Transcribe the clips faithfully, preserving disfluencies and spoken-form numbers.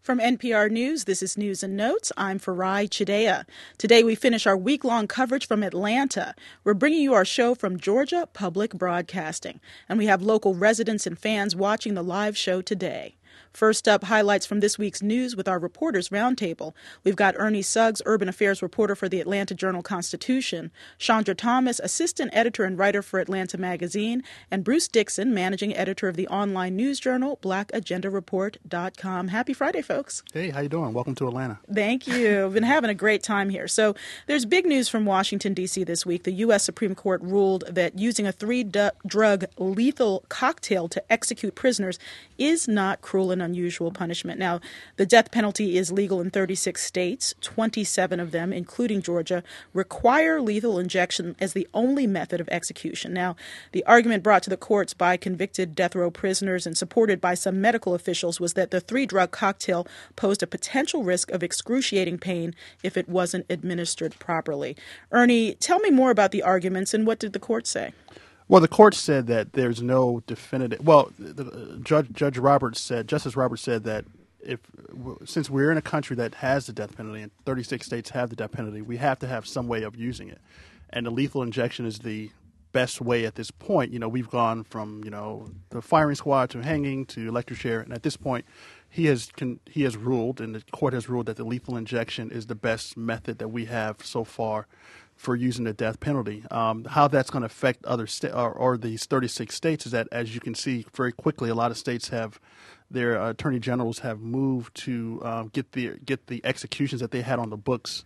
From N P R News, this is News and Notes. I'm Farai Chidea. Today we finish our week-long coverage from Atlanta. We're bringing you our show from Georgia Public Broadcasting, and we have local residents and fans watching the live show today. First up, highlights from this week's news with our Reporters Roundtable. We've got Ernie Suggs, urban affairs reporter for the Atlanta Journal-Constitution, Chandra Thomas, assistant editor and writer for Atlanta Magazine, and Bruce Dixon, managing editor of the online news journal black agenda report dot com. Happy Friday, folks. Hey, how you doing? Welcome to Atlanta. Thank you. I've been having a great time here. So there's big news from Washington, D C this week. The U S Supreme Court ruled that using a three-drug lethal cocktail to execute prisoners is not cruel and unusual punishment. Now, the death penalty is legal in thirty-six states. twenty-seven of them, including Georgia, require lethal injection as the only method of execution. Now, the argument brought to the courts by convicted death row prisoners and supported by some medical officials was that the three-drug cocktail posed a potential risk of excruciating pain if it wasn't administered properly. Ernie, tell me more about the arguments and what did the court say? Well, the court said that there's no definitive. Well, the, uh, Judge Judge Roberts said, Justice Roberts said that if since we're in a country that has the death penalty and thirty-six states have the death penalty, we have to have some way of using it, and the lethal injection is the best way at this point. You know, we've gone from you know the firing squad to hanging to electric chair, and at this point, he has can, he has ruled, and the court has ruled that the lethal injection is the best method that we have so far for using the death penalty. Um, how that's going to affect other sta- or, or these thirty-six states is that, as you can see very quickly, a lot of states have their uh, attorney generals have moved to um, get the get the executions that they had on the books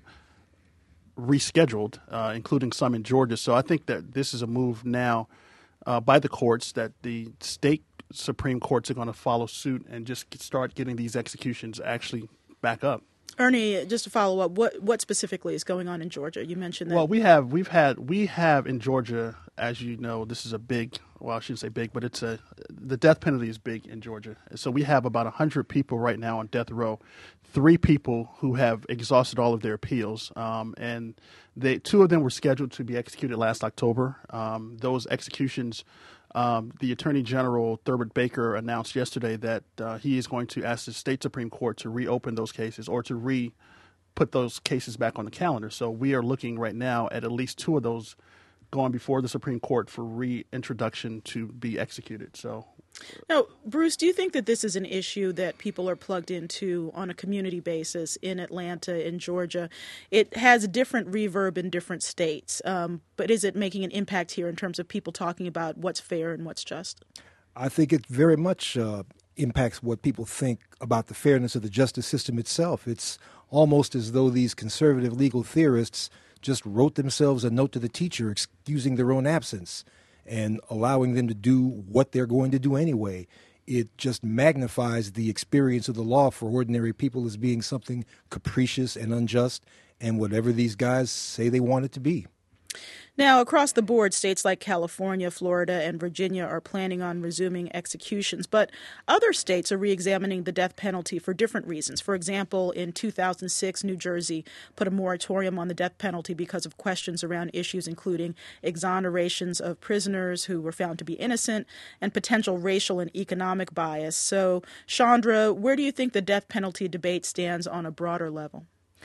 rescheduled, uh, including some in Georgia. So I think that this is a move now uh, by the courts that the state Supreme Courts are going to follow suit and just get, start getting these executions actually back up. Ernie, just to follow up, what what specifically is going on in Georgia? You mentioned that. Well, we have we've had we have in Georgia, as you know, this is a big. Well, I shouldn't say big, but it's a the death penalty is big in Georgia. So we have about a hundred people right now on death row, three people who have exhausted all of their appeals, um, and they two of them were scheduled to be executed last October. Um, those executions. Um, the Attorney General, Thurber Baker, announced yesterday that uh, he is going to ask the state Supreme Court to reopen those cases or to re-put those cases back on the calendar. So we are looking right now at at least two of those going before the Supreme Court for reintroduction to be executed. So, now, Bruce, do you think that this is an issue that people are plugged into on a community basis in Atlanta, in Georgia? It has different reverb in different states, um, but is it making an impact here in terms of people talking about what's fair and what's just? I think it very much uh, impacts what people think about the fairness of the justice system itself. It's almost as though these conservative legal theorists just wrote themselves a note to the teacher excusing their own absence and allowing them to do what they're going to do anyway. It just magnifies the experience of the law for ordinary people as being something capricious and unjust and whatever these guys say they want it to be. Now, across the board, states like California, Florida, and Virginia are planning on resuming executions, but other states are reexamining the death penalty for different reasons. For example, in two thousand six, New Jersey put a moratorium on the death penalty because of questions around issues including exonerations of prisoners who were found to be innocent and potential racial and economic bias. So, Chandra, where do you think the death penalty debate stands on a broader level?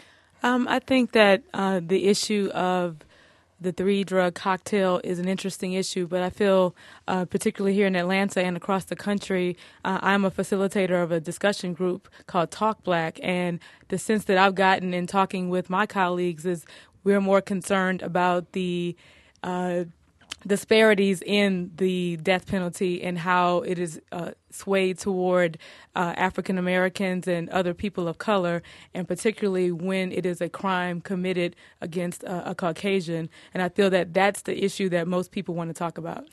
Um, I think that uh, the issue of the three-drug cocktail is an interesting issue, but I feel uh, particularly here in Atlanta and across the country, uh, I'm a facilitator of a discussion group called Talk Black, and the sense that I've gotten in talking with my colleagues is we're more concerned about the uh, disparities in the death penalty and how it is uh, swayed toward uh, African Americans and other people of color, and particularly when it is a crime committed against a, a Caucasian. And I feel that that's the issue that most people want to talk about.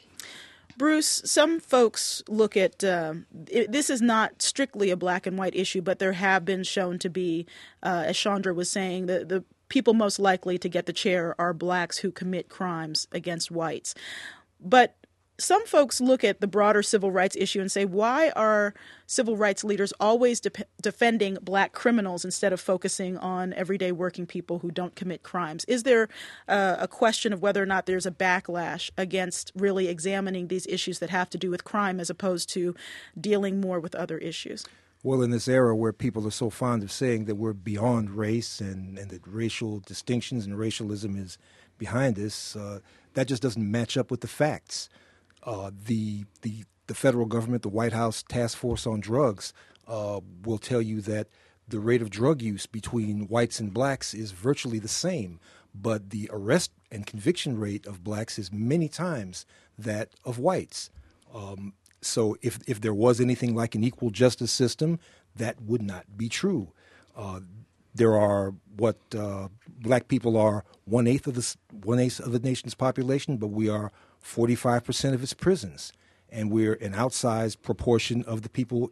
Bruce, some folks look at uh, it, this is not strictly a black and white issue, but there have been shown to be, uh, as Chandra was saying, the, the people most likely to get the chair are blacks who commit crimes against whites. But some folks look at the broader civil rights issue and say, why are civil rights leaders always de- defending black criminals instead of focusing on everyday working people who don't commit crimes? Is there uh, a question of whether or not there's a backlash against really examining these issues that have to do with crime as opposed to dealing more with other issues? Well, in this era where people are so fond of saying that we're beyond race and, and that racial distinctions and racialism is behind us, uh, that just doesn't match up with the facts. Uh, the, the, the federal government, the White House Task Force on Drugs, uh, will tell you that the rate of drug use between whites and blacks is virtually the same, but the arrest and conviction rate of blacks is many times that of whites. Um, So if if there was anything like an equal justice system, that would not be true. Uh, there are what uh, black people are one eighth of the one eighth of the nation's population, but we are forty-five percent of its prisons, and we're an outsized proportion of the people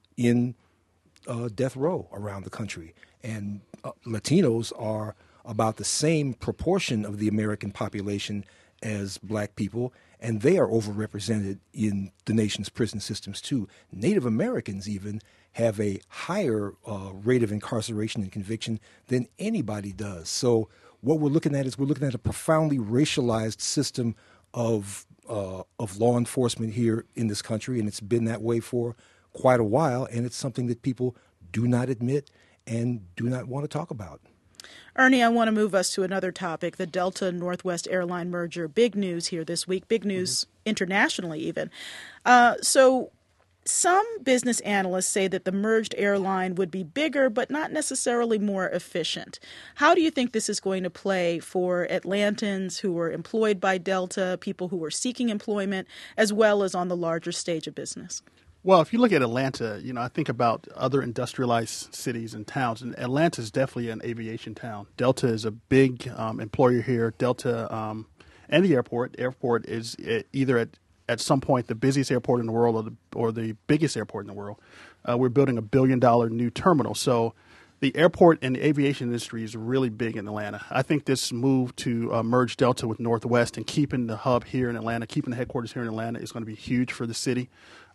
in uh, death row around the country. And uh, Latinos are about the same proportion of the American population as black people, and they are overrepresented in the nation's prison systems too. Native Americans even have a higher uh, rate of incarceration and conviction than anybody does. So what we're looking at is we're looking at a profoundly racialized system of uh, of law enforcement here in this country, and it's been that way for quite a while, and it's something that people do not admit and do not want to talk about. Ernie, I want to move us to another topic, the Delta Northwest airline merger. Big news here this week, big news mm-hmm. internationally even. Uh, so some business analysts say that the merged airline would be bigger, but not necessarily more efficient. How do you think this is going to play for Atlantans who are employed by Delta, people who are seeking employment, as well as on the larger stage of business? Well, if you look at Atlanta, you know, I think about other industrialized cities and towns, and Atlanta is definitely an aviation town. Delta is a big um, employer here. Delta um, and the airport. Airport is either at, at some point the busiest airport in the world or the, or the biggest airport in the world. Uh, we're building a billion dollar new terminal. So the airport and the aviation industry is really big in Atlanta. I think this move to uh, merge Delta with Northwest and keeping the hub here in Atlanta, keeping the headquarters here in Atlanta is going to be huge for the city.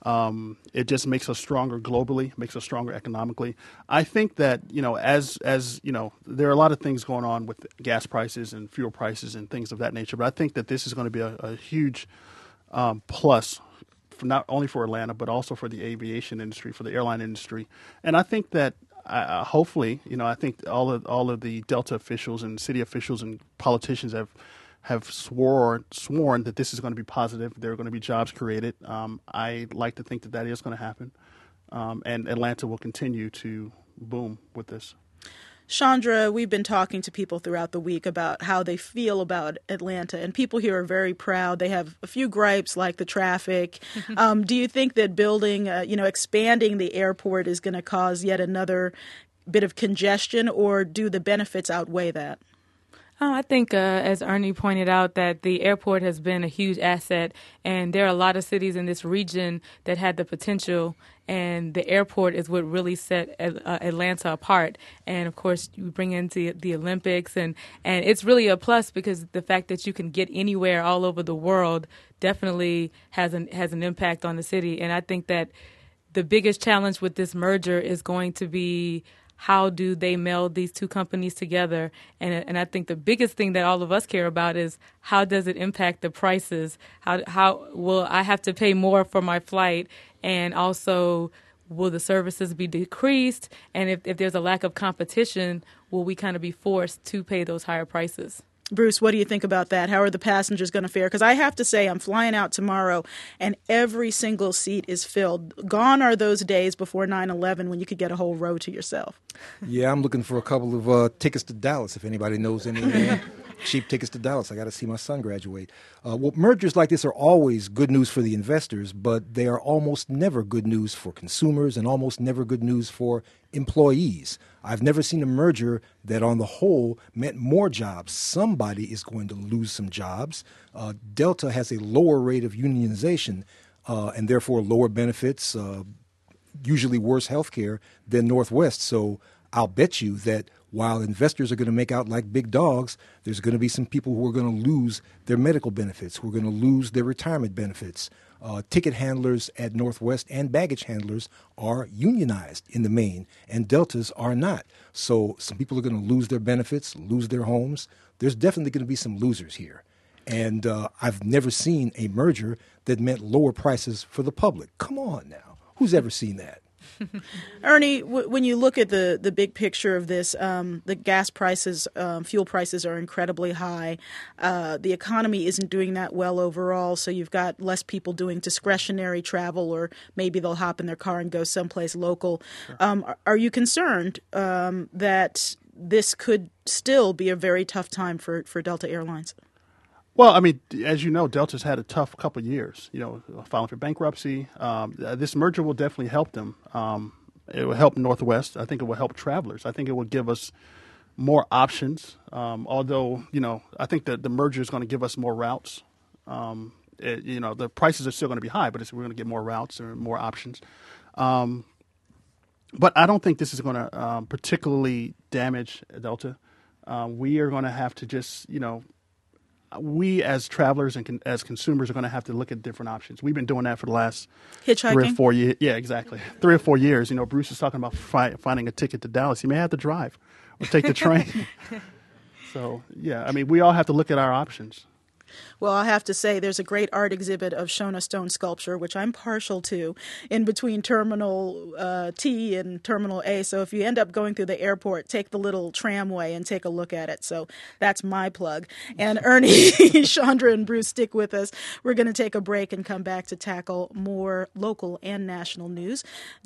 Um, it just makes us stronger globally, makes us stronger economically. I think that, you know, as, as you know, there are a lot of things going on with gas prices and fuel prices and things of that nature, but I think that this is going to be a, a huge um, plus, for not only for Atlanta, but also for the aviation industry, for the airline industry. And I think that uh, hopefully, you know, I think all of, all of the Delta officials and city officials and politicians have have sworn sworn that this is going to be positive. There are going to be jobs created. Um, I like to think that that is going to happen, um, and Atlanta will continue to boom with this. Chandra, we've been talking to people throughout the week about how they feel about Atlanta, and people here are very proud. They have a few gripes like the traffic. um, do you think that building, uh, you know, expanding the airport is going to cause yet another bit of congestion, or do the benefits outweigh that? Oh, I think, uh, as Ernie pointed out, that the airport has been a huge asset, and there are a lot of cities in this region that had the potential, and the airport is what really set uh, Atlanta apart. And, of course, you bring into the Olympics, and, and it's really a plus because the fact that you can get anywhere all over the world definitely has an, has an impact on the city. And I think that the biggest challenge with this merger is going to be how do they meld these two companies together? And and I think the biggest thing that all of us care about is how does it impact the prices? How how will I have to pay more for my flight? And also, will the services be decreased? And if, if there's a lack of competition, will we kind of be forced to pay those higher prices? Bruce, what do you think about that? How are the passengers going to fare? Because I have to say, I'm flying out tomorrow, and every single seat is filled. Gone are those days before nine eleven when you could get a whole row to yourself. Yeah, I'm looking for a couple of uh, tickets to Dallas, if anybody knows any uh, cheap tickets to Dallas. I got to see my son graduate. Uh, well, mergers like this are always good news for the investors, but they are almost never good news for consumers and almost never good news for employees. I've never seen a merger that on the whole meant more jobs. Somebody is going to lose some jobs. Uh, Delta has a lower rate of unionization uh, and therefore lower benefits, uh, usually worse health care than Northwest. So I'll bet you that while investors are going to make out like big dogs, there's going to be some people who are going to lose their medical benefits, who are going to lose their retirement benefits. Uh, ticket handlers at Northwest and baggage handlers are unionized in the main, and Deltas are not. So some people are going to lose their benefits, lose their homes. There's definitely going to be some losers here. And uh, I've never seen a merger that meant lower prices for the public. Come on now. Who's ever seen that? Ernie, w- when you look at the, the big picture of this, um, the gas prices, um, fuel prices are incredibly high. Uh, the economy isn't doing that well overall, so you've got less people doing discretionary travel, or maybe they'll hop in their car and go someplace local. Sure. Um, are, are you concerned um, that this could still be a very tough time for, for Delta Airlines? Well, I mean, as you know, Delta's had a tough couple of years, you know, filing for bankruptcy. Um, this merger will definitely help them. Um, it will help Northwest. I think it will help travelers. I think it will give us more options. Um, although, you know, I think that the merger is going to give us more routes. Um, it, you know, the prices are still going to be high, but it's, we're going to get more routes and more options. Um, but I don't think this is going to um, particularly damage Delta. Uh, we are going to have to just, you know, we as travelers and con- as consumers are going to have to look at different options. We've been doing that for the last Hitchhiking? three or four years. Yeah, exactly. Three or four years. You know, Bruce is talking about fi- finding a ticket to Dallas. You may have to drive or take the train. So, yeah, I mean, we all have to look at our options. Well, I have to say there's a great art exhibit of Shona Stone sculpture, which I'm partial to, in between Terminal uh, T and Terminal A. So if you end up going through the airport, take the little tramway and take a look at it. So that's my plug. And Ernie, Chandra, and Bruce, stick with us. We're going to take a break and come back to tackle more local and national news.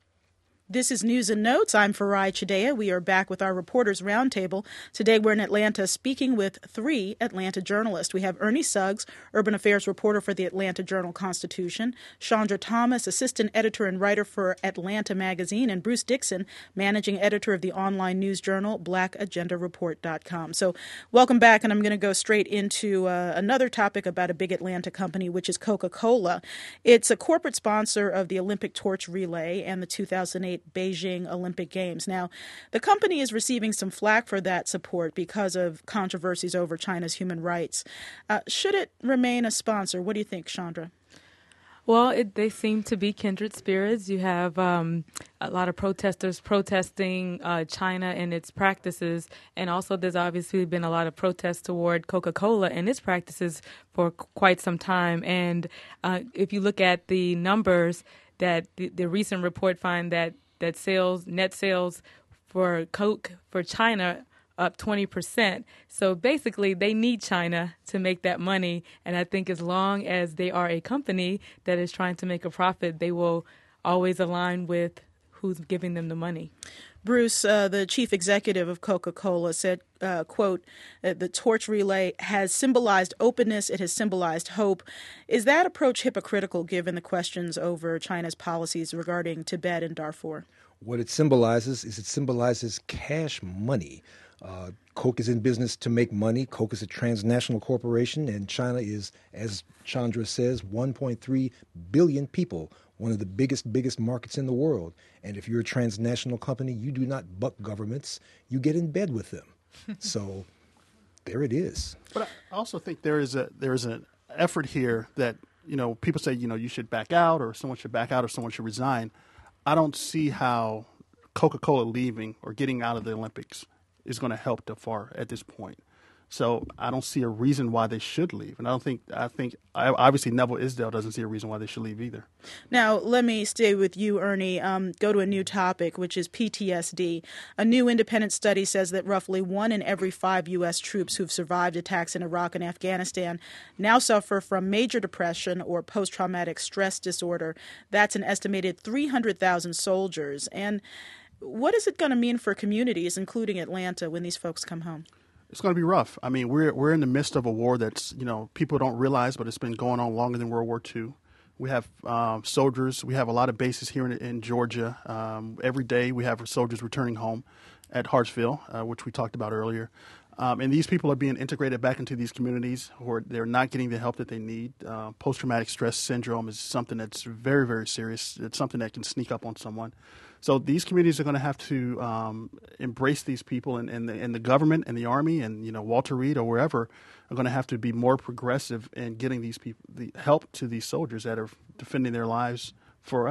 This is News and Notes. I'm Farai Chideya. We are back with our Reporters Roundtable. Today we're in Atlanta speaking with three Atlanta journalists. We have Ernie Suggs, urban affairs reporter for the Atlanta Journal-Constitution, Chandra Thomas, assistant editor and writer for Atlanta Magazine, and Bruce Dixon, managing editor of the online news journal black agenda report dot com. So welcome back, and I'm going to go straight into uh, another topic about a big Atlanta company, which is Coca-Cola. It's a corporate sponsor of the Olympic torch relay and the two thousand eight Beijing Olympic Games. Now, the company is receiving some flack for that support because of controversies over China's human rights. Uh, should it remain a sponsor? What do you think, Chandra? Well, it, they seem to be kindred spirits. You have um, a lot of protesters protesting uh, China and its practices, and also there's obviously been a lot of protests toward Coca-Cola and its practices for qu- quite some time. And uh, if you look at the numbers, that the, the recent report find that that sales, net sales for Coke for China up twenty percent. So basically they need China to make that money. And I think as long as they are a company that is trying to make a profit, they will always align with who's giving them the money. Bruce, uh, the chief executive of Coca-Cola, said, uh, quote, the torch relay has symbolized openness. It has symbolized hope. Is that approach hypocritical given the questions over China's policies regarding Tibet and Darfur? What it symbolizes is it symbolizes cash money. Uh, Coke is in business to make money. Coke is a transnational corporation, and China is, as Chandra says, one point three billion people, one of the biggest, biggest markets in the world. And if you're a transnational company, you do not buck governments. You get in bed with them. So there it is. But I also think there is a there is an effort here that, you know, people say, you know, you should back out or someone should back out or someone should resign. I don't see how Coca-Cola leaving or getting out of the Olympics is going to help Darfur at this point. So I don't see a reason why they should leave. And I don't think, I think, obviously Neville Isdell doesn't see a reason why they should leave either. Now, let me stay with you, Ernie, um, go to a new topic, which is P T S D. A new independent study says that roughly one in every five U S troops who've survived attacks in Iraq and Afghanistan now suffer from major depression or post-traumatic stress disorder. That's an estimated three hundred thousand soldiers. And what is it going to mean for communities, including Atlanta, when these folks come home? It's going to be rough. I mean, we're we're in the midst of a war that's, you know, people don't realize, but it's been going on longer than World War Two. We have um, soldiers. We have a lot of bases here in, in Georgia. Um, every day we have soldiers returning home at Hartsville, uh, which we talked about earlier. Um, and these people are being integrated back into these communities, or they're not getting the help that they need. Uh, post-traumatic stress syndrome is something that's very, very serious. It's something that can sneak up on someone. So these communities are going to have to um, embrace these people, and, and, the, and the government and the Army and, you know, Walter Reed or wherever are going to have to be more progressive in getting these people the help to these soldiers that are defending their lives for us.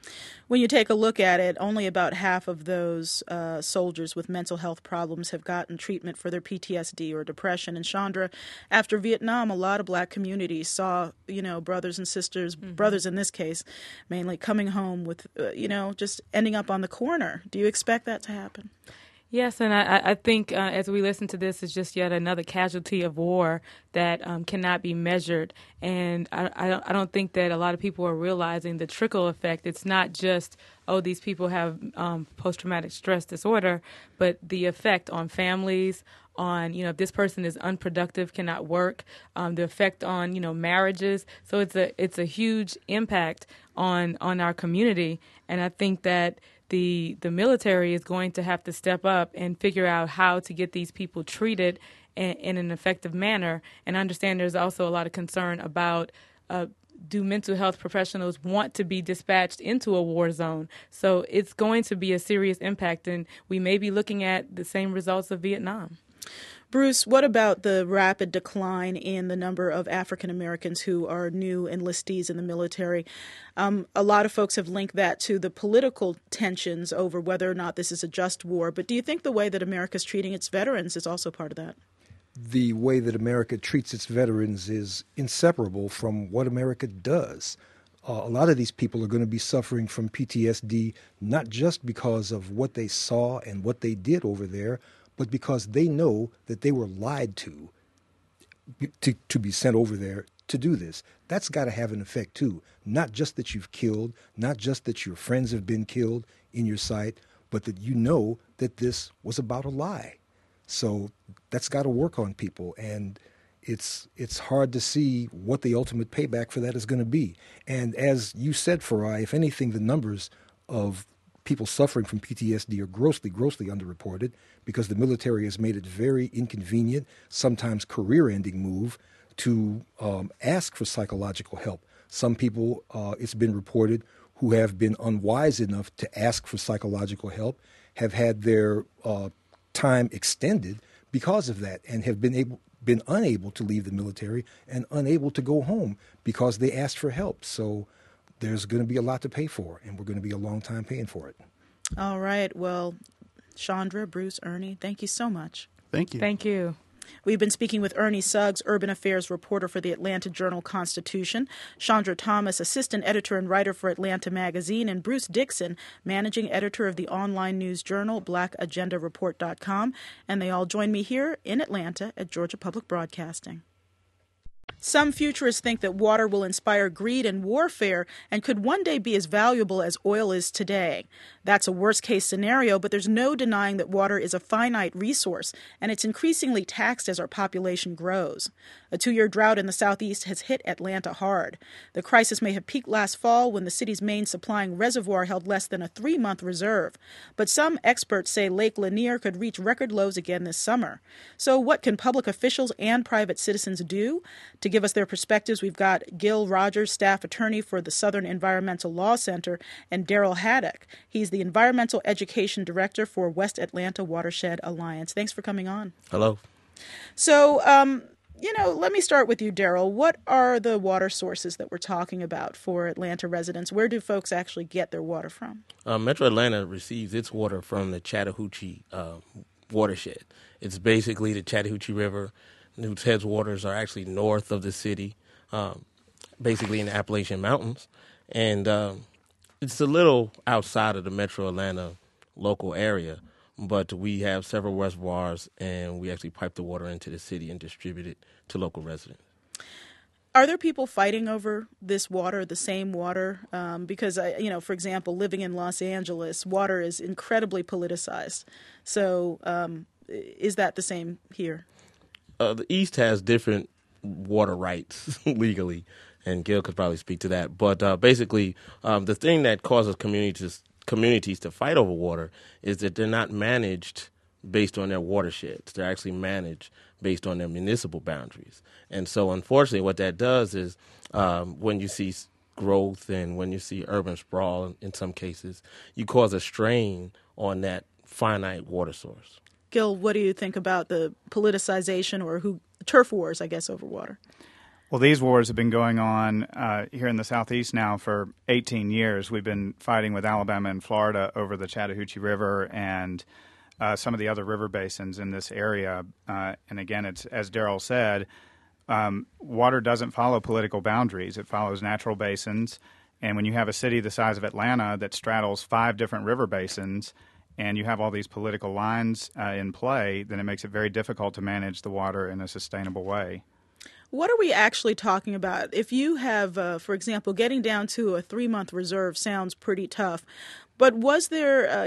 When you take a look at it, only about half of those uh, soldiers with mental health problems have gotten treatment for their P T S D or depression. And Chandra, after Vietnam, a lot of black communities saw, you know, brothers and sisters, mm-hmm. brothers in this case, mainly coming home with, uh, you know, just ending up on the corner. Do you expect that to happen? Yes, and I, I think uh, as we listen to this, it's just yet another casualty of war that um, cannot be measured. And I, I, don't, I don't think that a lot of people are realizing the trickle effect. It's not just, oh, these people have um, post-traumatic stress disorder, but the effect on families, on, you know, if this person is unproductive, cannot work, um, the effect on, you know, marriages. So it's a it's a huge impact on on our community. And I think that the the military is going to have to step up and figure out how to get these people treated in, in an effective manner. And I understand there's also a lot of concern about uh, do mental health professionals want to be dispatched into a war zone? So it's going to be a serious impact, and we may be looking at the same results of Vietnam. Bruce, what about the rapid decline in the number of African Americans who are new enlistees in the military? Um, a lot of folks have linked that to the political tensions over whether or not this is a just war. But do you think the way that America's treating its veterans is also part of that? The way that America treats its veterans is inseparable from what America does. Uh, a lot of these people are going to be suffering from P T S D, not just because of what they saw and what they did over there, but because they know that they were lied to, to to be sent over there to do this. That's got to have an effect, too. Not just that you've killed, not just that your friends have been killed in your sight, but that you know that this was about a lie. So that's got to work on people, and it's it's hard to see what the ultimate payback for that is going to be. And as you said, Farai, if anything, the numbers of people suffering from P T S D are grossly, grossly underreported because the military has made it very inconvenient, sometimes career-ending move to um, ask for psychological help. Some people, uh, it's been reported, who have been unwise enough to ask for psychological help have had their uh, time extended because of that and have been able been unable to leave the military and unable to go home because they asked for help. So there's going to be a lot to pay for, and we're going to be a long time paying for it. All right. Well, Chandra, Bruce, Ernie, thank you so much. Thank you. Thank you. We've been speaking with Ernie Suggs, urban affairs reporter for the Atlanta Journal-Constitution, Chandra Thomas, assistant editor and writer for Atlanta Magazine, and Bruce Dixon, managing editor of the online news journal black agenda report dot com. And they all join me here in Atlanta at Georgia Public Broadcasting. Some futurists think that water will inspire greed and warfare and could one day be as valuable as oil is today. That's a worst-case scenario, but there's no denying that water is a finite resource, and it's increasingly taxed as our population grows. A two-year drought in the southeast has hit Atlanta hard. The crisis may have peaked last fall when the city's main supplying reservoir held less than a three-month reserve. But some experts say Lake Lanier could reach record lows again this summer. So what can public officials and private citizens do? To give us their perspectives, we've got Gil Rogers, staff attorney for the Southern Environmental Law Center, and Daryl Haddock. He's the Environmental Education Director for West Atlanta Watershed Alliance. Thanks for coming on. Hello. So, um, you know, let me start with you, Daryl. What are the water sources that we're talking about for Atlanta residents? Where do folks actually get their water from? Uh, Metro Atlanta receives its water from the Chattahoochee uh, watershed. It's basically the Chattahoochee River, whose headwaters are actually north of the city, um, basically in the Appalachian Mountains. And um, it's a little outside of the Metro Atlanta local area, but we have several reservoirs, and we actually pipe the water into the city and distribute it to local residents. Are there people fighting over this water, the same water? Um, because, I, you know, for example, living in Los Angeles, water is incredibly politicized. So um, is that the same here? Uh, the East has different water rights legally, and Gil could probably speak to that. But uh, basically, um, the thing that causes communities communities to fight over water is that they're not managed based on their watersheds. They're actually managed based on their municipal boundaries. And so, unfortunately, what that does is um, when you see growth and when you see urban sprawl, in, in some cases, you cause a strain on that finite water source. Gil, what do you think about the politicization or who turf wars, I guess, over water? Well, these wars have been going on uh, here in the Southeast now for eighteen years. We've been fighting with Alabama and Florida over the Chattahoochee River and uh, some of the other river basins in this area. Uh, and again, it's as Darrell said, um, water doesn't follow political boundaries. It follows natural basins. And when you have a city the size of Atlanta that straddles five different river basins and you have all these political lines uh, in play, then it makes it very difficult to manage the water in a sustainable way. What are we actually talking about? If you have, uh, for example, getting down to a three-month reserve sounds pretty tough, but was there, uh,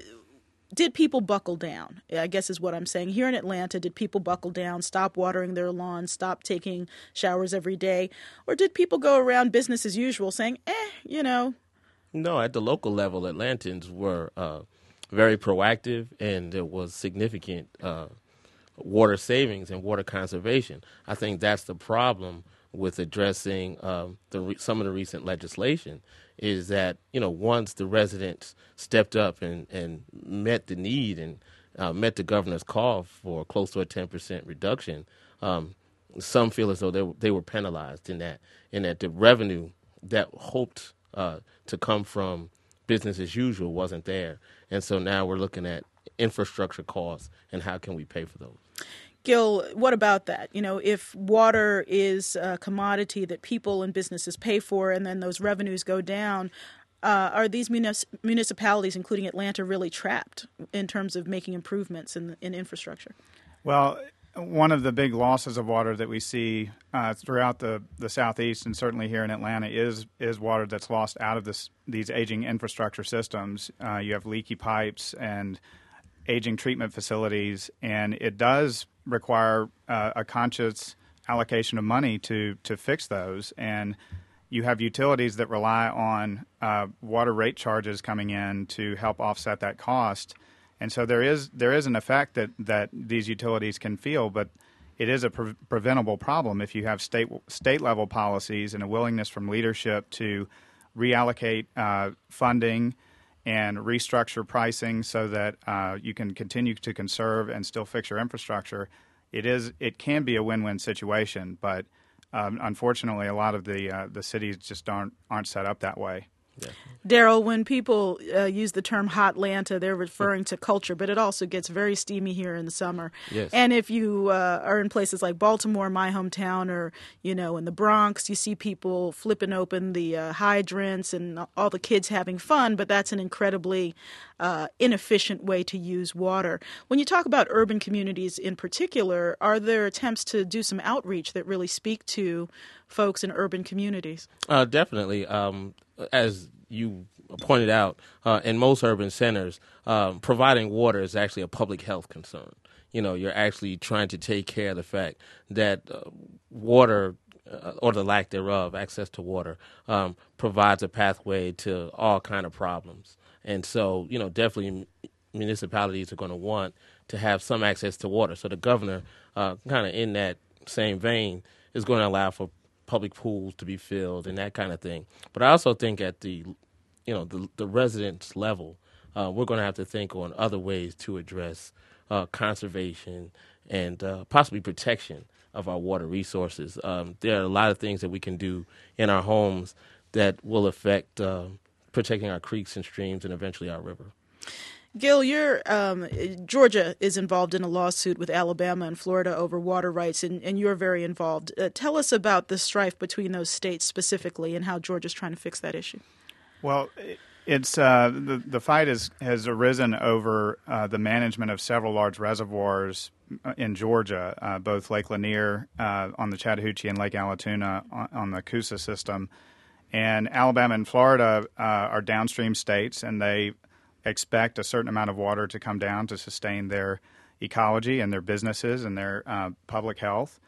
did people buckle down, I guess is what I'm saying. Here in Atlanta, did people buckle down, stop watering their lawns, stop taking showers every day, or did people go around business as usual saying, eh, you know? No, at the local level, Atlantans were uh, very proactive, and there was significant uh water savings and water conservation. I think that's the problem with addressing um, the re- some of the recent legislation is that, you know, once the residents stepped up and, and met the need and uh, met the governor's call for close to a ten percent reduction, um, some feel as though they, they were penalized in that, in that the revenue that hoped uh, to come from business as usual wasn't there. And so now we're looking at infrastructure costs and how can we pay for those. Gil, what about that? You know, if water is a commodity that people and businesses pay for and then those revenues go down, uh, are these munis- municipalities, including Atlanta, really trapped in terms of making improvements in, in infrastructure? Well, one of the big losses of water that we see uh, throughout the, the Southeast and certainly here in Atlanta is is water that's lost out of this, these aging infrastructure systems. Uh, you have leaky pipes and aging treatment facilities, and it does require uh, a conscious allocation of money to to fix those. And you have utilities that rely on uh, water rate charges coming in to help offset that cost. And so there is there is an effect that, that these utilities can feel, but it is a pre- preventable problem if you have state state level policies and a willingness from leadership to reallocate uh, funding and restructure pricing so that uh, you can continue to conserve and still fix your infrastructure. It is it can be a win-win situation, but um, unfortunately, a lot of the uh, the cities just aren't aren't set up that way. Yeah. Darrell, when people uh, use the term Hotlanta, they're referring to culture, but it also gets very steamy here in the summer. Yes. And if you uh, are in places like Baltimore, my hometown, or, you know, in the Bronx, you see people flipping open the uh, hydrants and all the kids having fun, but that's an incredibly uh, inefficient way to use water. When you talk about urban communities in particular, are there attempts to do some outreach that really speak to folks in urban communities? Uh, definitely. Um, as you pointed out, uh, in most urban centers, um, providing water is actually a public health concern. You know, you're actually trying to take care of the fact that uh, water, uh, or the lack thereof, access to water, um, provides a pathway to all kind of problems. And so, you know, definitely municipalities are going to want to have some access to water. So the governor, uh, kind of in that same vein, is going to allow for public pools to be filled and that kind of thing. But I also think at the, you know, the, the residents level, uh, we're going to have to think on other ways to address uh, conservation and uh, possibly protection of our water resources. Um, there are a lot of things that we can do in our homes that will affect uh, protecting our creeks and streams and eventually our river. Gil, you're, um, Georgia is involved in a lawsuit with Alabama and Florida over water rights, and, and you're very involved. Uh, tell us about the strife between those states specifically and how Georgia's trying to fix that issue. Well, it's uh, the the fight is, has arisen over uh, the management of several large reservoirs in Georgia, uh, both Lake Lanier uh, on the Chattahoochee and Lake Allatoona on, on the Coosa system. And Alabama and Florida uh, are downstream states, and they expect a certain amount of water to come down to sustain their ecology and their businesses and their uh, public health.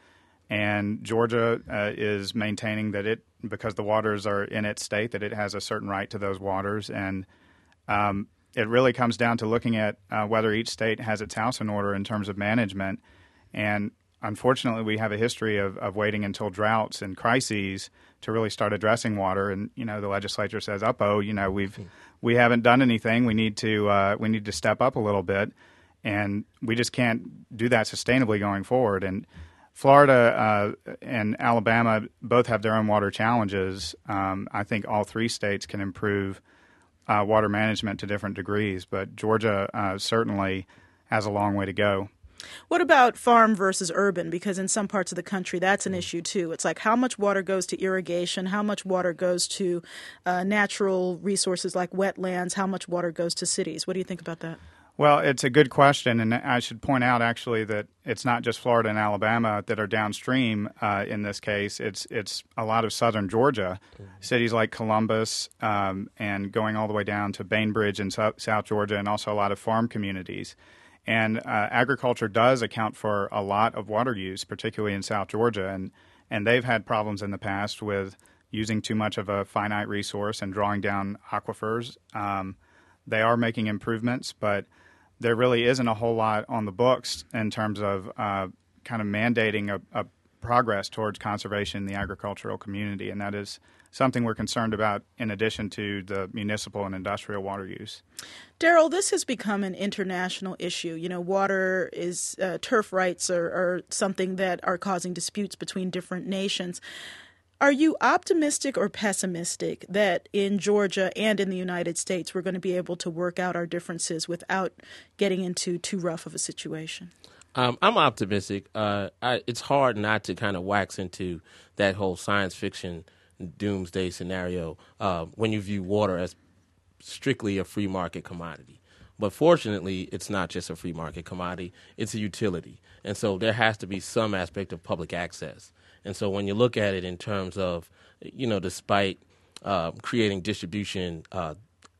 And Georgia uh, is maintaining that it, because the waters are in its state, that it has a certain right to those waters. And um, it really comes down to looking at uh, whether each state has its house in order in terms of management. And unfortunately, we have a history of, of waiting until droughts and crises to really start addressing water. And, you know, the legislature says, uh-oh, you know, we've we haven't done anything. We need to uh, we need to step up a little bit. And we just can't do that sustainably going forward. And Florida uh, and Alabama both have their own water challenges. Um, I think all three states can improve uh, water management to different degrees, but Georgia uh, certainly has a long way to go. What about farm versus urban? Because in some parts of the country, that's an issue too. It's like how much water goes to irrigation, how much water goes to uh, natural resources like wetlands, how much water goes to cities. What do you think about that? Well, it's a good question, and I should point out actually that it's not just Florida and Alabama that are downstream uh, in this case. It's it's a lot of southern Georgia, mm-hmm. cities like Columbus, um, and going all the way down to Bainbridge in so- South Georgia, and also a lot of farm communities. And uh, agriculture does account for a lot of water use, particularly in South Georgia, and and they've had problems in the past with using too much of a finite resource and drawing down aquifers. Um, they are making improvements, but there really isn't a whole lot on the books in terms of uh, kind of mandating a, a progress towards conservation in the agricultural community, and that is something we're concerned about in addition to the municipal and industrial water use. Daryl, this has become an international issue. You know, water is, uh, turf rights are, are something that are causing disputes between different nations. Are you optimistic or pessimistic that in Georgia and in the United States we're going to be able to work out our differences without getting into too rough of a situation? Um, I'm optimistic. Uh, I, it's hard not to kind of wax into that whole science fiction doomsday scenario uh, when you view water as strictly a free market commodity. But fortunately, it's not just a free market commodity. It's a utility. And so there has to be some aspect of public access. And so when you look at it in terms of, you know, despite uh, creating distribution uh,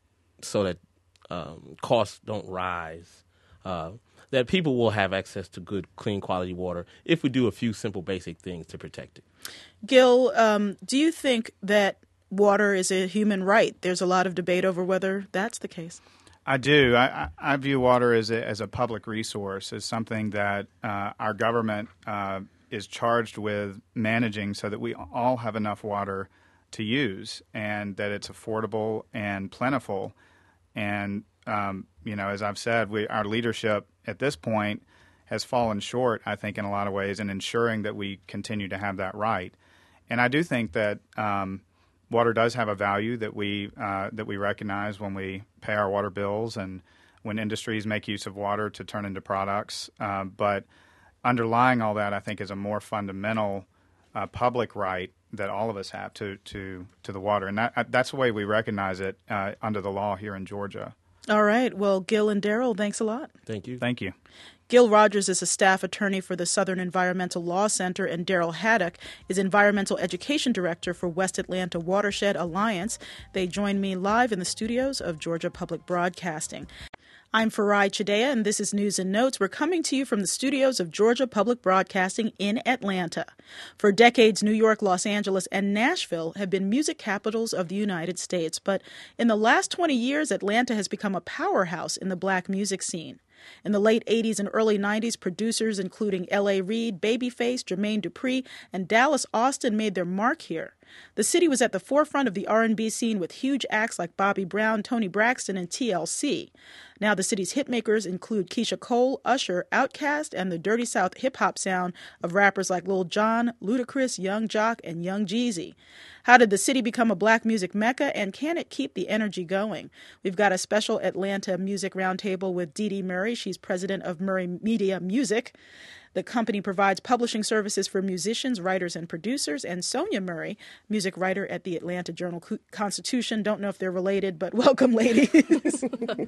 so that um, costs don't rise, uh, that people will have access to good, clean, quality water if we do a few simple, basic things to protect it. Gil, um, do you think that water is a human right? There's a lot of debate over whether that's the case. I do. I, I view water as a, as a public resource, as something that uh, our government uh, is charged with managing so that we all have enough water to use and that it's affordable and plentiful. And, um, you know, as I've said, we, our leadership at this point has fallen short, I think, in a lot of ways in ensuring that we continue to have that right. And I do think that um, water does have a value that we uh, that we recognize when we pay our water bills and when industries make use of water to turn into products. Uh, but underlying all that, I think, is a more fundamental uh, public right that all of us have to to, to the water. And that, that's the way we recognize it uh, under the law here in Georgia. All right. Well, Gil and Daryl, thanks a lot. Thank you. Thank you. Gil Rogers is a staff attorney for the Southern Environmental Law Center, and Daryl Haddock is Environmental Education Director for West Atlanta Watershed Alliance. They join me live in the studios of Georgia Public Broadcasting. I'm Farai Chidea, and this is News and Notes. We're coming to you from the studios of Georgia Public Broadcasting in Atlanta. For decades, New York, Los Angeles, and Nashville have been music capitals of the United States. But in the last twenty years, Atlanta has become a powerhouse in the black music scene. In the late eighties and early nineties, producers including L A. Reid, Babyface, Jermaine Dupri, and Dallas Austin made their mark here. The city was at the forefront of the R and B scene with huge acts like Bobby Brown, Toni Braxton, and T L C. Now the city's hitmakers include Keisha Cole, Usher, Outkast, and the Dirty South hip-hop sound of rappers like Lil Jon, Ludacris, Young Jock, and Young Jeezy. How did the city become a black music mecca, and can it keep the energy going? We've got a special Atlanta Music Roundtable with Dee Dee Murray. She's president of Murray Media Music. The company provides publishing services for musicians, writers, and producers. And Sonia Murray, music writer at the Atlanta Journal-Constitution. Don't know if they're related, but welcome, ladies.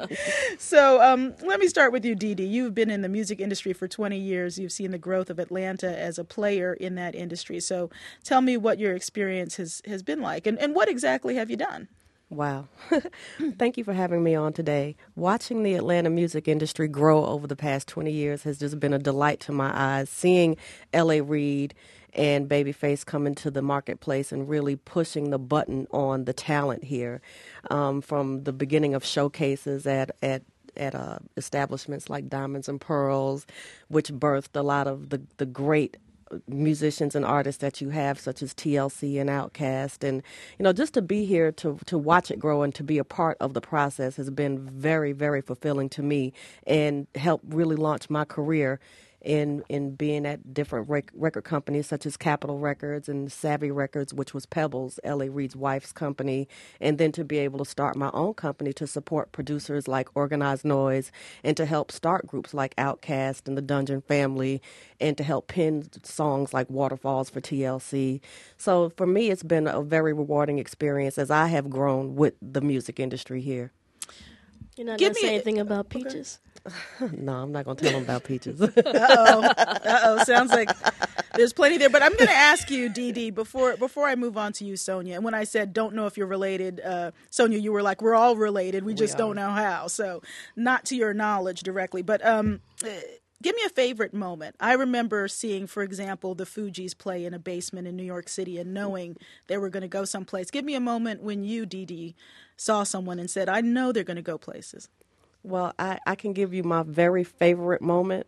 So um, let me start with you, Dee Dee. You've been in the music industry for twenty years. You've seen the growth of Atlanta as a player in that industry. So tell me what your experience has, has been like, and, and what exactly have you done? Wow. Thank you for having me on today. Watching the Atlanta music industry grow over the past twenty years has just been a delight to my eyes. Seeing L A. Reid and Babyface come into the marketplace and really pushing the button on the talent here, um, from the beginning of showcases at, at at uh, establishments like Diamonds and Pearls, which birthed a lot of the, the great musicians and artists that you have, such as T L C and Outkast. And, you know, just to be here to to watch it grow and to be a part of the process has been very, very fulfilling to me and helped really launch my career in in being at different rec- record companies such as Capitol Records and Savvy Records, which was Pebbles, L A. Reid's wife's company, and then to be able to start my own company to support producers like Organized Noise and to help start groups like Outkast and the Dungeon Family and to help pen songs like Waterfalls for T L C. So for me, it's been a very rewarding experience as I have grown with the music industry here. You're not Give going to say me a- anything about Peaches? No, I'm not going to tell them about Peaches. Uh-oh. Uh-oh. Sounds like there's plenty there. But I'm going to ask you, Dee Dee, before before I move on to you, Sonia. And when I said don't know if you're related, uh, Sonia, you were like, we're all related. We just are. don't know how. So not to your knowledge directly. But um, uh, give me a favorite moment. I remember seeing, for example, the Fugees play in a basement in New York City and knowing they were going to go someplace. Give me a moment when you, Dee Dee, saw someone and said, I know they're going to go places. Well, I, I can give you my very favorite moment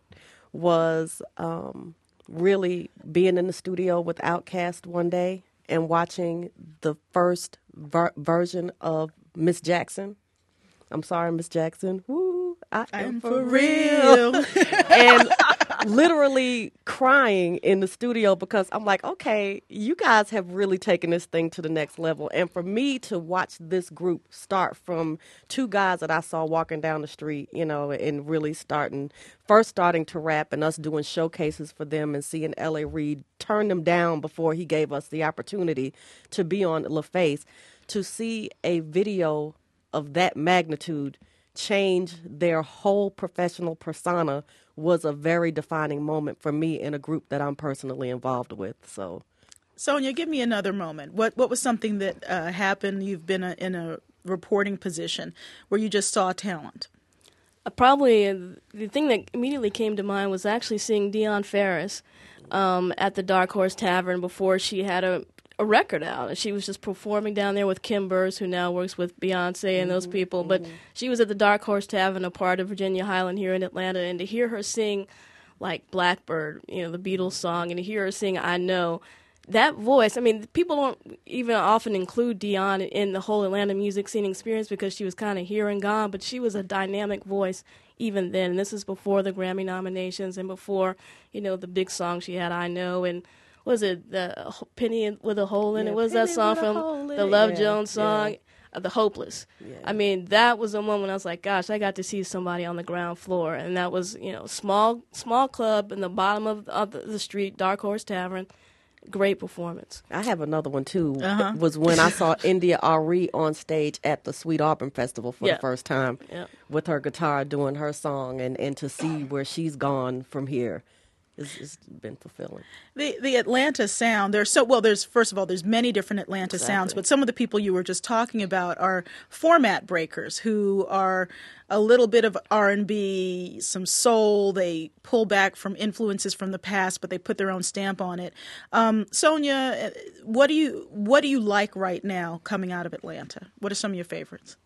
was um, really being in the studio with Outkast one day and watching the first ver- version of Miss Jackson. I'm sorry, Miss Jackson. Woo, I am I'm for for real. real. And literally crying in the studio because I'm like, okay, you guys have really taken this thing to the next level. And for me to watch this group start from two guys that I saw walking down the street, you know, and really starting, first starting to rap and us doing showcases for them and seeing L A. Reid turn them down before he gave us the opportunity to be on LaFace, to see a video of that magnitude change their whole professional persona was a very defining moment for me in a group that I'm personally involved with. So, Sonia, give me another moment. What what was something that uh, happened? You've been a, in a reporting position where you just saw talent. Uh, probably uh, the thing that immediately came to mind was actually seeing Dion Ferris um, at the Dark Horse Tavern before she had a, a record out. And she was just performing down there with Kim Burrs, who now works with Beyonce and mm-hmm, those people. Mm-hmm. But she was at the Dark Horse Tavern, a part of Virginia Highland here in Atlanta, and to hear her sing like Blackbird, you know, the Beatles song, and to hear her sing I Know, that voice, I mean, people don't even often include Dion in the whole Atlanta music scene experience because she was kind of here and gone, but she was a dynamic voice even then. And this is before the Grammy nominations and before, you know, the big song she had, I Know, and was it the Penny with a Hole in yeah, it? Was that song from the Love yeah, Jones song? Yeah. Uh, the Hopeless. Yeah. I mean, that was a moment I was like, gosh, I got to see somebody on the ground floor. And that was, you know, small small club in the bottom of, of the street, Dark Horse Tavern. Great performance. I have another one, too. Uh-huh. It was when I saw India Ari on stage at the Sweet Auburn Festival for Yeah. the first time Yeah. with her guitar doing her song, and, and to see where she's gone from here. It's, it's been fulfilling. The the Atlanta sound, there's so well there's first of all there's many different Atlanta Exactly. sounds, but some of the people you were just talking about are format breakers who are a little bit of R and B, some soul, they pull back from influences from the past, but they put their own stamp on it. Um, Sonia, what do you what do you like right now coming out of Atlanta? What are some of your favorites?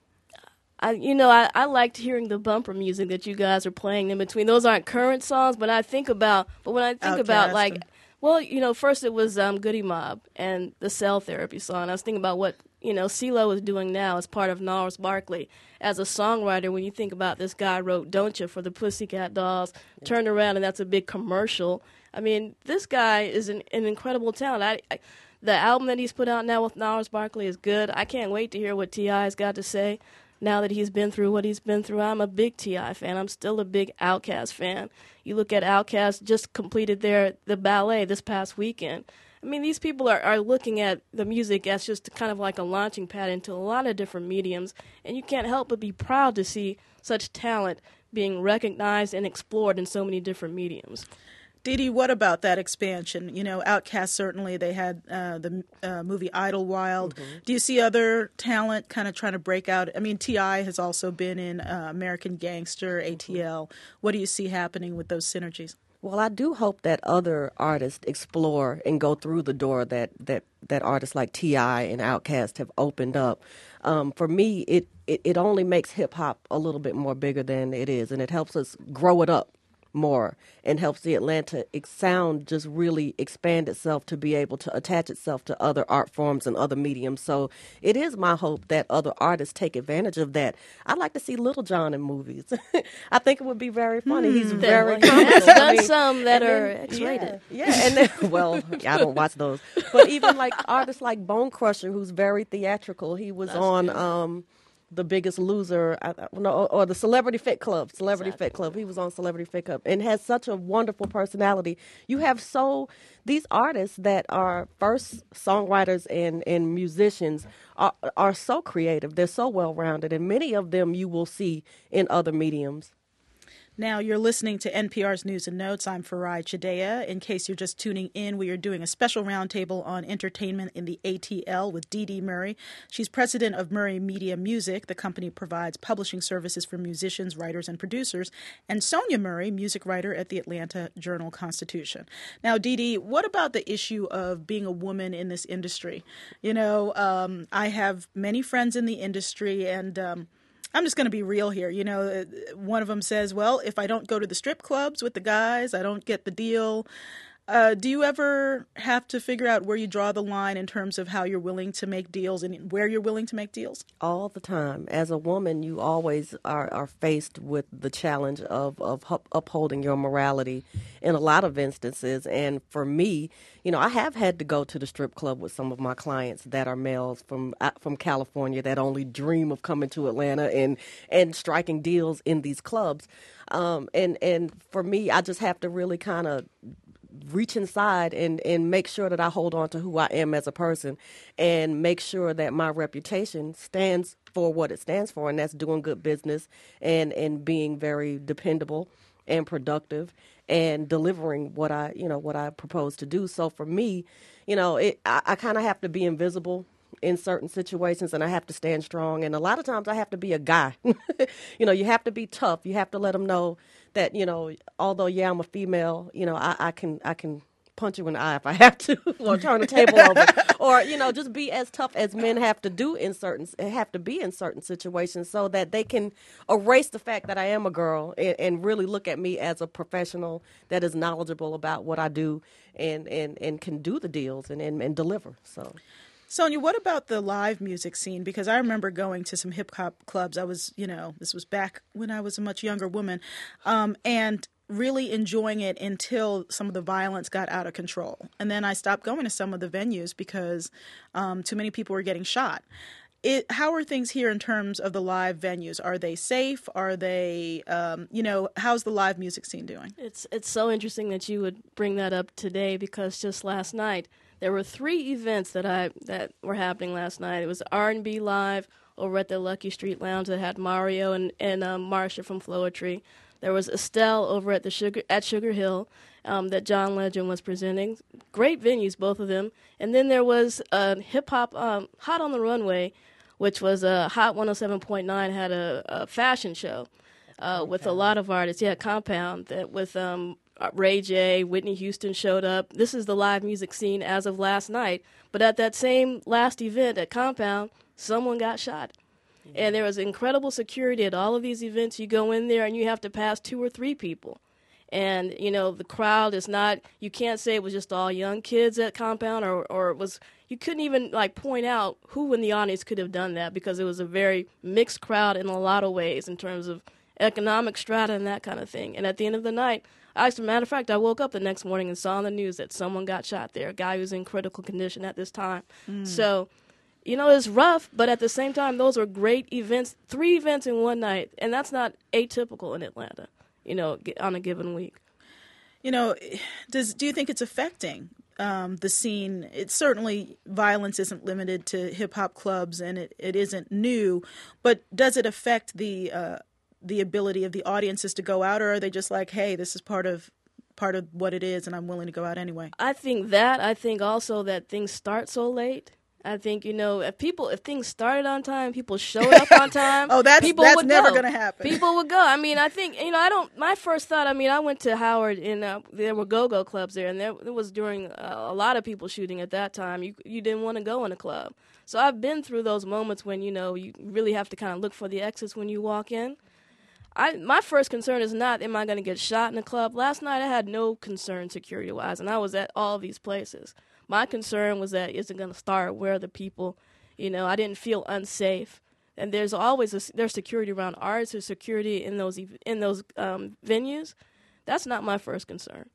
I, you know, I, I liked hearing the bumper music that you guys are playing in between. Those aren't current songs, but I think about, but when I think Outkast about like, and- well, you know, first it was um, Goody Mob and the Cell Therapy song. I was thinking about what, you know, CeeLo is doing now as part of Gnarls Barkley. As a songwriter, when you think about this guy wrote Don't Ya for the Pussycat Dolls, yeah. turned around and that's a big commercial. I mean, this guy is an, an incredible talent. I, I, the album that he's put out now with Gnarls Barkley is good. I can't wait to hear what T I's got to say. Now that he's been through what he's been through, I'm a big T I fan. I'm still a big Outkast fan. You look at Outkast, just completed their the ballet this past weekend. I mean, these people are, are looking at the music as just kind of like a launching pad into a lot of different mediums, and you can't help but be proud to see such talent being recognized and explored in so many different mediums. Dee Dee, what about that expansion? You know, Outkast, certainly they had uh, the uh, movie Idlewild. Mm-hmm. Do you see other talent kind of trying to break out? I mean, T I has also been in uh, American Gangster, A T L. Mm-hmm. What do you see happening with those synergies? Well, I do hope that other artists explore and go through the door that, that, that artists like T I and Outkast have opened up. Um, for me, it, it, it only makes hip-hop a little bit more bigger than it is, and it helps us grow it up. more and helps the Atlanta ex- sound just really expand itself to be able to attach itself to other art forms and other mediums. So it is my hope that other artists take advantage of that. I'd like to see Little John in movies. I think it would be very funny. He's very There's comical. done I mean, some that and are then- X-rated. Yeah, yeah, and then, well, I don't watch those. But even like artists like Bone Crusher, who's very theatrical. He was That's on good. um, The Biggest Loser, I, I, no, or, or the Celebrity Fit Club. Celebrity Exactly. Fit Club. He was on Celebrity Fit Club and has such a wonderful personality. You have so these artists that are first songwriters and, and musicians are are so creative. They're so well rounded, and many of them you will see in other mediums. Now, you're listening to N P R's News and Notes. I'm Farai Chidea. In case you're just tuning in, we are doing a special roundtable on entertainment in the A T L with Dee Dee Murray. She's president of Murray Media Music. The company provides publishing services for musicians, writers, and producers. And Sonia Murray, music writer at the Atlanta Journal-Constitution. Now, Dee Dee, what about the issue of being a woman in this industry? You know, um, I have many friends in the industry, and um, I'm just going to be real here. You know, one of them says, well, if I don't go to the strip clubs with the guys, I don't get the deal. Uh, do you ever have to figure out where you draw the line in terms of how you're willing to make deals and where you're willing to make deals? All the time. As a woman, you always are, are faced with the challenge of, of hu- upholding your morality in a lot of instances. And for me, you know, I have had to go to the strip club with some of my clients that are males from uh, from California that only dream of coming to Atlanta and, and striking deals in these clubs. Um, and, and for me, I just have to really kind of reach inside and, and make sure that I hold on to who I am as a person and make sure that my reputation stands for what it stands for, and that's doing good business and, and being very dependable and productive and delivering what I, you know, what I propose to do. So for me, you know, it, I, I kind of have to be invisible in certain situations, and I have to stand strong. And a lot of times I have to be a guy. You know, you have to be tough. You have to let them know that, you know, although, yeah, I'm a female, you know, I, I can I can punch you in the eye if I have to, or turn the table over, or, you know, just be as tough as men have to do in certain, have to be in certain situations so that they can erase the fact that I am a girl and, and really look at me as a professional that is knowledgeable about what I do and, and, and can do the deals and, and, and deliver. So. Sonia, what about the live music scene? Because I remember going to some hip hop clubs. I was, you know, this was back when I was a much younger woman, um, and really enjoying it until some of the violence got out of control. And then I stopped going to some of the venues because um, too many people were getting shot. It, how are things here in terms of the live venues? Are they safe? Are they, um, you know, how's the live music scene doing? It's it's so interesting that you would bring that up today, because just last night there were three events that I that were happening last night. It was R and B Live over at the Lucky Street Lounge that had Mario and and um, Marsha from Floetry. There was Estelle over at the Sugar at Sugar Hill um, that John Legend was presenting. Great venues, both of them. And then there was uh, hip hop um, Hot on the Runway, which was a uh, Hot one oh seven point nine had a, a fashion show uh, with a lot of artists. Yeah, Compound that with um, Ray J, Whitney Houston showed up. This is the live music scene as of last night. But at that same last event at Compound, someone got shot. Mm-hmm. And there was incredible security at all of these events. You go in there and you have to pass two or three people. And, you know, the crowd is not, you can't say it was just all young kids at Compound, or, or it was, you couldn't even, like, point out who in the audience could have done that, because it was a very mixed crowd in a lot of ways in terms of economic strata and that kind of thing. And at the end of the night, I, as a matter of fact, I woke up the next morning and saw on the news that someone got shot there, a guy who was in critical condition at this time. Mm. So, you know, it's rough, but at the same time, those were great events, three events in one night, and that's not atypical in Atlanta, you know, on a given week. You know, does do you think it's affecting um, the scene? It's certainly, violence isn't limited to hip-hop clubs, and it, it isn't new, but does it affect the uh, the ability of the audiences to go out, or are they just like, hey, this is part of part of what it is, and I'm willing to go out anyway? I think that. I think also that things start so late. I think, you know, if people, if things started on time, people showed up on time. oh, that's, people that's would never go. going to happen. People would go. I mean, I think, you know, I don't, my first thought, I mean, I went to Howard and uh, there were go-go clubs there, and there it was during uh, a lot of people shooting at that time. You you didn't want to go in a club. So I've been through those moments when, you know, you really have to kind of look for the exits when you walk in. I my first concern is not, am I going to get shot in a club? Last night I had no concern security-wise, and I was at all these places. My concern was that, is it going to start? Where are the people? You know, I didn't feel unsafe. And there's always a, there's security around arts, there's security in those in those um, venues. That's not my first concern.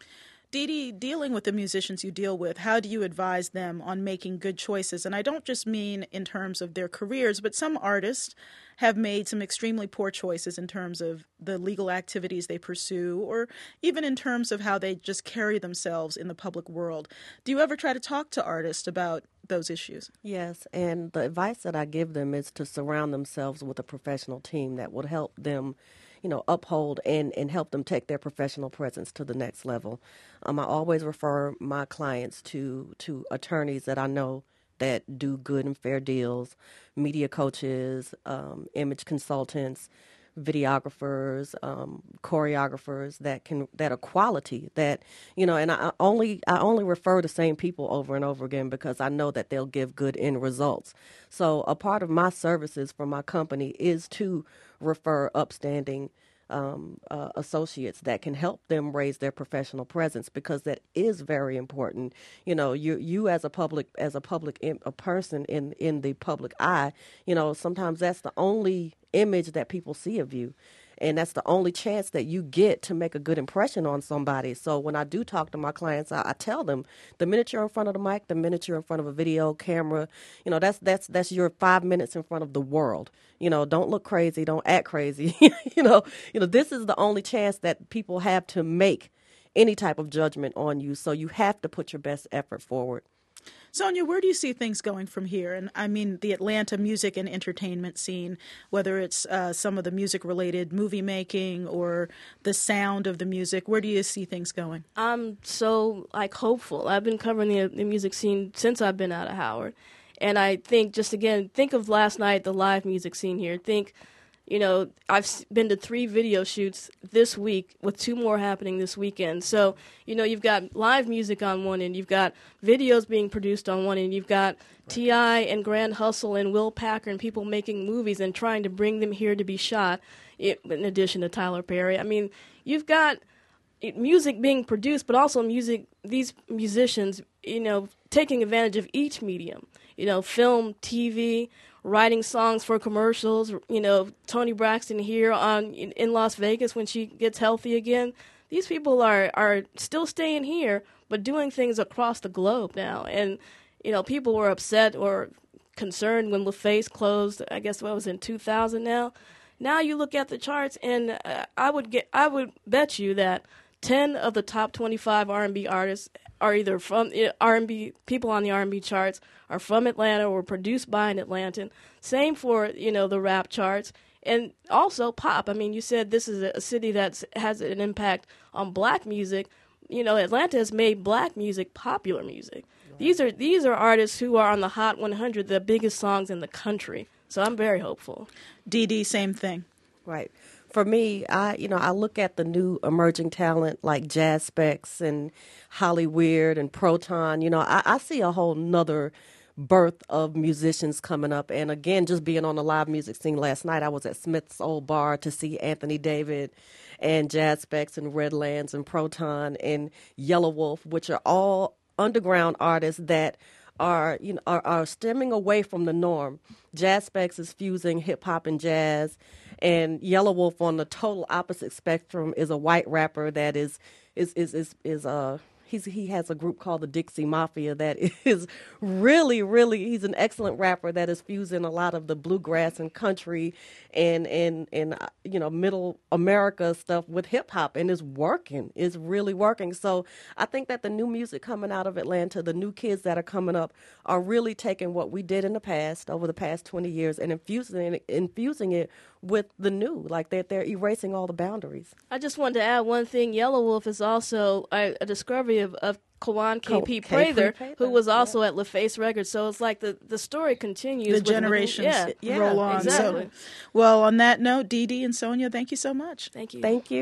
Dee Dee, dealing with the musicians you deal with, how do you advise them on making good choices? And I don't just mean in terms of their careers, but some artists have made some extremely poor choices in terms of the legal activities they pursue, or even in terms of how they just carry themselves in the public world. Do you ever try to talk to artists about those issues? Yes, and the advice that I give them is to surround themselves with a professional team that would help them, you know, uphold and, and help them take their professional presence to the next level. Um, I always refer my clients to to attorneys that I know that do good and fair deals, media coaches, um, image consultants, videographers, um, choreographers that can that are quality. That you know, and I only I only refer the same people over and over again because I know that they'll give good end results. So a part of my services for my company is to refer upstanding um, uh, associates that can help them raise their professional presence, because that is very important. You know, you you as a public as a public im- a person in in the public eye, you know, sometimes that's the only image that people see of you. And that's the only chance that you get to make a good impression on somebody. So when I do talk to my clients, I, I tell them, the minute you're in front of the mic, the minute you're in front of a video camera, you know, that's that's that's your five minutes in front of the world. You know, don't look crazy, don't act crazy. you know, you know, this is the only chance that people have to make any type of judgment on you. So you have to put your best effort forward. Sonia, where do you see things going from here? And I mean the Atlanta music and entertainment scene, whether it's uh, some of the music-related movie making or the sound of the music. Where do you see things going? I'm so like hopeful. I've been covering the, the music scene since I've been out of Howard. And I think, just again, think of last night, the live music scene here. Think, you know, I've been to three video shoots this week with two more happening this weekend. So, you know, you've got live music on one end, you've got videos being produced on one end, you've got T I and Grand Hustle and Will Packer and people making movies and trying to bring them here to be shot, in addition to Tyler Perry. I mean, you've got music being produced, but also music, these musicians, you know, taking advantage of each medium, you know, film, T V, writing songs for commercials, you know, Toni Braxton here on in, in Las Vegas when she gets healthy again. These people are, are still staying here, but doing things across the globe now. And, you know, people were upset or concerned when LaFace closed, I guess what was in two thousand now. Now you look at the charts, and uh, I would get, I would bet you that ten of the top twenty-five R and B artists are either from R and B, people on the R and B charts are from Atlanta or produced by an Atlantan. Same for, you know, the rap charts. And also pop. I mean, you said this is a city that has an impact on black music. You know, Atlanta has made black music popular music. Right. These are these are artists who are on the Hot one hundred, the biggest songs in the country. So I'm very hopeful. Dee Dee, same thing. Right. For me, I you know I look at the new emerging talent like Jazz Specs and Holly Weird and Proton. You know, I, I see a whole nother birth of musicians coming up. And again, just being on the live music scene last night, I was at Smith's Old Bar to see Anthony David and Jazz Specs and Redlands and Proton and Yellow Wolf, which are all underground artists that are you know are, are stemming away from the norm. Jazz Specs is fusing hip hop and jazz, and Yellow Wolf on the total opposite spectrum is a white rapper that is is is is, is uh he's he has a group called the Dixie Mafia that is really really he's an excellent rapper that is fusing a lot of the bluegrass and country and and and uh, you know middle America stuff with hip hop, and it's working. It's really working. So I think that the new music coming out of Atlanta, the new kids that are coming up, are really taking what we did in the past over the past twenty years and infusing it, infusing it with the new, like that they're, they're erasing all the boundaries. I just wanted to add one thing. Yellow Wolf is also a, a discovery of, of Kawan K P Prather, who was also yeah. at LaFace Records. So it's like the, the story continues. The generations yeah. yeah, roll on. Exactly. So, well, on that note, Dee Dee and Sonia, thank you so much. Thank you. Thank you.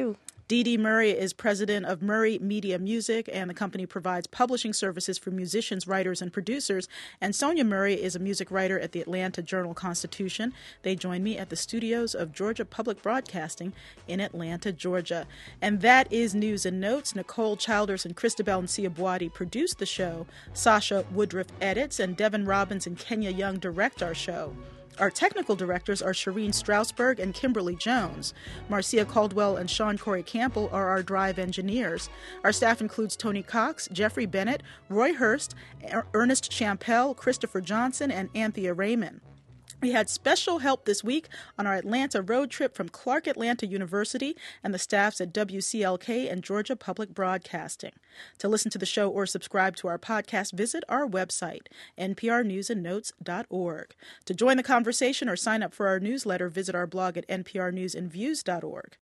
Dee Dee Murray is president of Murray Media Music, and the company provides publishing services for musicians, writers, and producers. And Sonia Murray is a music writer at the Atlanta Journal-Constitution. They join me at the studios of Georgia Public Broadcasting in Atlanta, Georgia. And that is News and Notes. Nicole Childers and Christabel and Sia Boadi produce the show. Sasha Woodruff edits, and Devin Robbins and Kenya Young direct our show. Our technical directors are Shireen Strausberg and Kimberly Jones. Marcia Caldwell and Sean Corey Campbell are our drive engineers. Our staff includes Tony Cox, Jeffrey Bennett, Roy Hurst, er- Ernest Champel, Christopher Johnson, and Anthea Raymond. We had special help this week on our Atlanta road trip from Clark Atlanta University and the staffs at W C L K and Georgia Public Broadcasting. To listen to the show or subscribe to our podcast, visit our website, n p r news and notes dot org. To join the conversation or sign up for our newsletter, visit our blog at n p r news and views dot org.